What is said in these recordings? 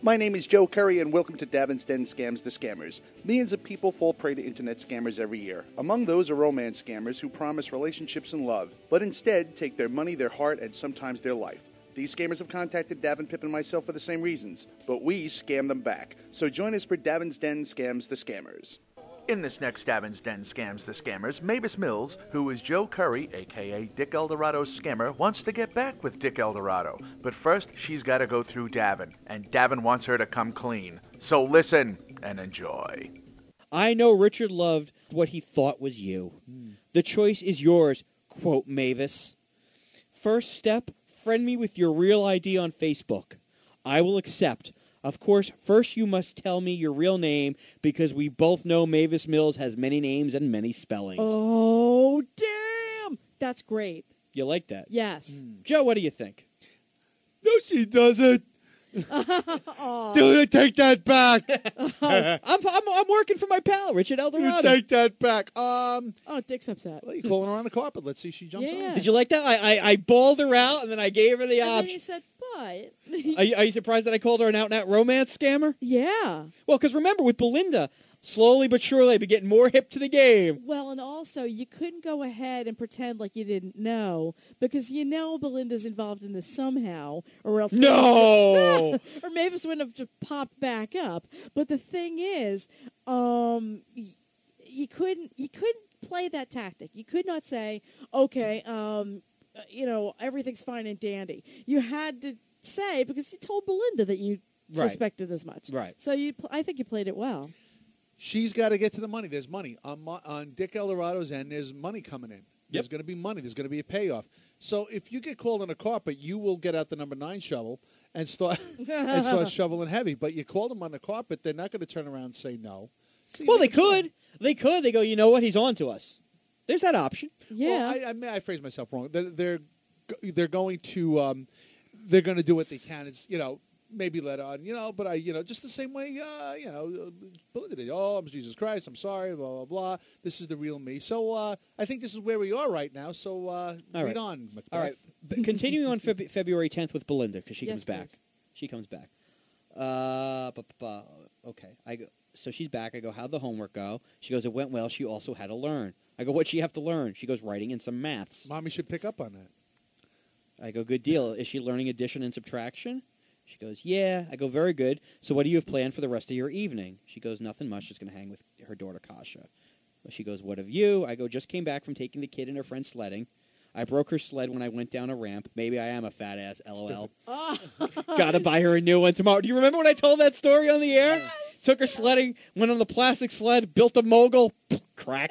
My name is Joe Curry, and welcome to Davin's Den Scams the Scammers. Millions of people fall prey to internet scammers every year. Among those are romance scammers who promise relationships and love, but instead take their money, their heart, and sometimes their life. These scammers have contacted Davin, Pip, and myself for the same reasons, but we scam them back. So join us for Davin's Den Scams the Scammers. In this next Davin's Den Scams the Scammers, Mavis Mills, who is Joe Curry, a.k.a. Dick Eldorado's scammer, wants to get back with Dick Eldorado. But first, she's got to go through Davin, and Davin wants her to come clean. So listen and enjoy. I know Richard loved what he thought was you. The choice is yours, quote Mavis. First step, friend me with your real ID on Facebook. I will accept. Of course, first you must tell me your real name, because we both know Mavis Mills has many names and many spellings. Oh, damn! That's great. You like that? Yes. Joe, what do you think? No, she doesn't. Dude, take that back. I'm working for my pal, Richard You Eldorado. take that back. Oh, Dick's upset. Well, you calling her on the carpet. Let's see if she jumps Yeah. on. Did you like that? I bawled her out, and then I gave her the And then option. he said, but... Are you surprised that I called her an out-and-out romance scammer? Yeah. Well, because remember, with Belinda, slowly but surely, I've been getting more hip to the game. Well, and also, you couldn't go ahead and pretend like you didn't know, because you know Belinda's involved in this somehow, or else... No! or Mavis wouldn't have just popped back up. But the thing is, you couldn't play that tactic. You could not say, okay, everything's fine and dandy. You had to say, because you told Belinda that you suspected as much. Right. So I think you played it well. She's got to get to the money. There's money. On Dick Eldorado's end, there's money coming in. There's going to be money. There's going to be a payoff. So if you get called on a carpet, you will get out the number 9 shovel and start shoveling heavy. But you call them on the carpet, they're not going to turn around and say no. So Well, they could. They could. They go, you know what? He's on to us. There's that option. Yeah. Well, I phrased myself wrong. They're going to they're going to do what they can. It's maybe let on, but just the same way, Belinda did. Oh, I'm Jesus Christ. I'm sorry. Blah blah blah. This is the real me. So I think this is where we are right now. So read on, Macbeth. All right. Continuing on February 10th with Belinda, because she Yes, comes back. please. She comes back. Okay. So she's back. I go, how'd the homework go? She goes, it went well. She also had to learn. I go, what'd she have to learn? She goes, writing and some maths. Mommy should pick up on that. I go, good deal. Is she learning addition and subtraction? She goes, yeah. I go, very good. So what do you have planned for the rest of your evening? She goes, nothing much. Just going to hang with her daughter, Kasha. She goes, what have you? I go, just came back from taking the kid and her friend sledding. I broke her sled when I went down a ramp. Maybe I am a fat ass, LOL. Gotta buy her a new one tomorrow. Do you remember when I told that story on the air? Yes. Took her sledding, went on the plastic sled, built a mogul, crack.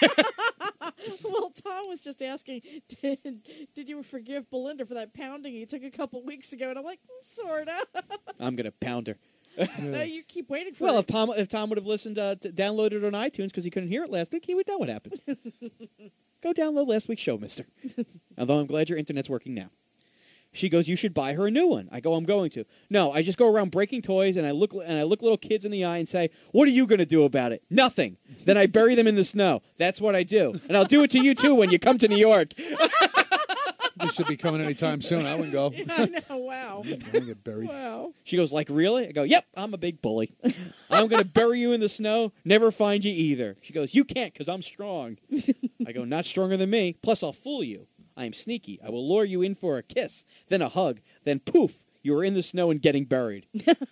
Well, Tom was just asking, did you forgive Belinda for that pounding you took a couple weeks ago? And I'm like, sort of. I'm going to pound her. No, you keep waiting for Well, it. if Tom would have listened to download it on iTunes because he couldn't hear it last week, he would know what happened. Go download last week's show, mister. Although I'm glad your internet's working now. She goes, you should buy her a new one. I go, I'm going to. No, I just go around breaking toys, and I look little kids in the eye and say, what are you going to do about it? Nothing. Then I bury them in the snow. That's what I do. And I'll do it to you, too, when you come to New York. You should be coming anytime soon. I wouldn't go. Yeah, I know, wow. I'm going to get buried. Wow. She goes, like, really? I go, yep, I'm a big bully. I'm going to bury you in the snow, never find you either. She goes, you can't because I'm strong. I go, not stronger than me. Plus, I'll fool you. I am sneaky. I will lure you in for a kiss, then a hug, then poof, you are in the snow and getting buried.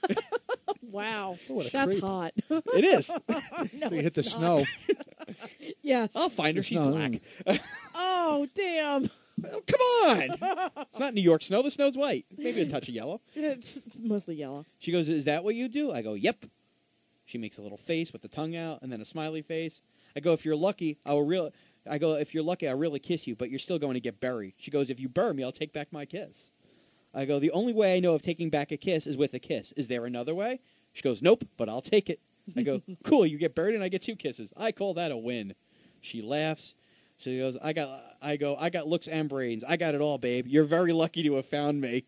Wow. What a That's creep. hot. It is. No, You hit the it's not. snow. Yes. I'll find her. The She's snow. black. Oh, damn. Oh, come on. It's not New York snow. The snow's white. Maybe a touch of yellow. It's mostly yellow. She goes, is that what you do? I go, yep. She makes a little face with the tongue out and then a smiley face. I go, if you're lucky, I'll really kiss you, but you're still going to get buried. She goes, if you bury me, I'll take back my kiss. I go, the only way I know of taking back a kiss is with a kiss. Is there another way? She goes, nope, but I'll take it. I go, cool, you get buried and I get 2 kisses. I call that a win. She laughs. She goes, I got looks and brains. I got it all, babe. You're very lucky to have found me.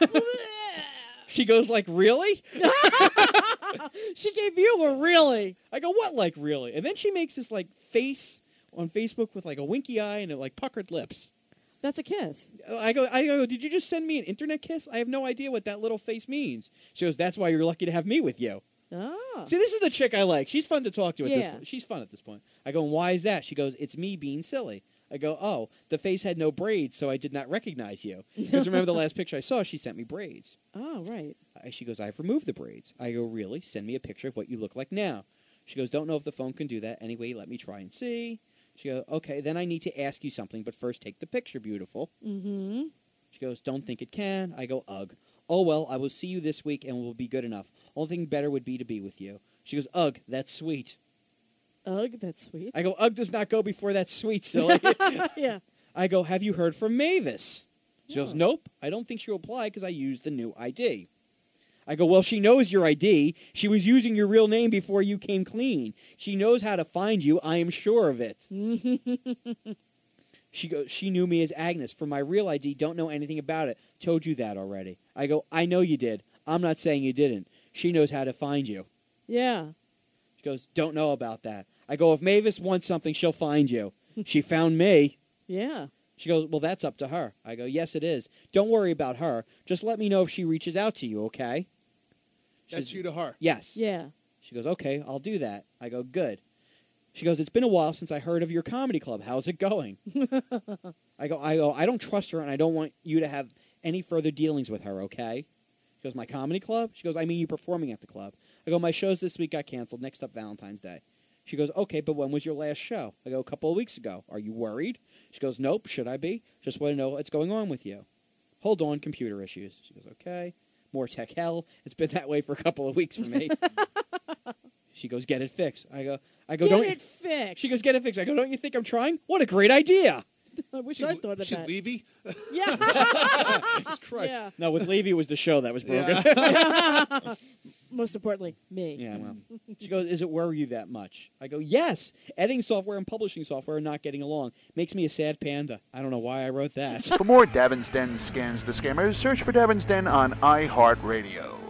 She goes, like, really? She gave you a really. I go, what, like, really? And then she makes this, like, face on Facebook with, like, a winky eye and, like, puckered lips. That's a kiss. I go, did you just send me an internet kiss? I have no idea what that little face means. She goes, that's why you're lucky to have me with you. Oh. See, this is the chick I like. She's fun to talk to at this Yeah. point. She's fun at this point. I go, and why is that? She goes, it's me being silly. I go, oh, the face had no braids, so I did not recognize you. Because remember the last picture I saw, she sent me braids. Oh, right. She goes, I've removed the braids. I go, really? Send me a picture of what you look like now. She goes, don't know if the phone can do that. Anyway, let me try and see. She goes, okay, then I need to ask you something, but first take the picture, beautiful. Mm-hmm. She goes, don't think it can. I go, ugh. Oh, well, I will see you this week and will be good enough. Only thing better would be to be with you. She goes, ugh, that's sweet. Ugh, that's sweet. I go, ugh does not go before that's sweet, silly. Yeah. I go, have you heard from Mavis? She goes, No. nope, I don't think she'll apply because I used the new ID. I go, well, she knows your ID. She was using your real name before you came clean. She knows how to find you. I am sure of it. She goes, she knew me as Agnes. For my real ID, don't know anything about it. Told you that already. I go, I know you did. I'm not saying you didn't. She knows how to find you. Yeah. She goes, don't know about that. I go, if Mavis wants something, she'll find you. She found me. Yeah. She goes, well, that's up to her. I go, yes, it is. Don't worry about her. Just let me know if she reaches out to you, okay? That's She's- you to her. Yes. Yeah. She goes, okay, I'll do that. I go, good. She goes, it's been a while since I heard of your comedy club. How's it going? I go, I don't trust her, and I don't want you to have any further dealings with her, okay? She goes, my comedy club? She goes, I mean you performing at the club. I go, my shows this week got canceled. Next up, Valentine's Day. She goes, okay, but when was your last show? I go, a couple of weeks ago. Are you worried? She goes, nope, should I be? Just want to know what's going on with you. Hold on, computer issues. She goes, okay. More tech hell. It's been that way for a couple of weeks for me. She goes, get it fixed. I go, Get don't it fixed. She goes, get it fixed. I go, don't you think I'm trying? What a great idea. I wish I thought of She that. Levy? Yeah. Jesus Christ. Yeah. No, with Levy it was the show that was broken. Yeah. Most importantly, me. Yeah, well. She goes, is it worry you that much? I go, yes. Editing software and publishing software are not getting along. Makes me a sad panda. I don't know why I wrote that. For more Davin's Den Scans the Scammers, search for Davin's Den on iHeartRadio.